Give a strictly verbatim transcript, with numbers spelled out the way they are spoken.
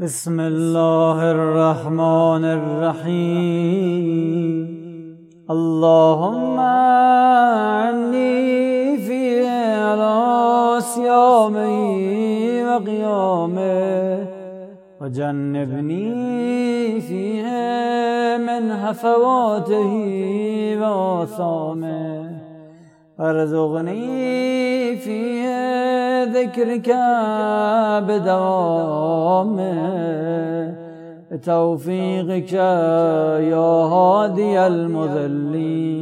بسم الله الرحمن الرحيم. اللهم عني فيه على صيامه وقيامه، وجنبني فيه من هفواته وآثامه، وارزقني فيه ذكرك بدوامه، بتوفيقك يا هادي المضلين.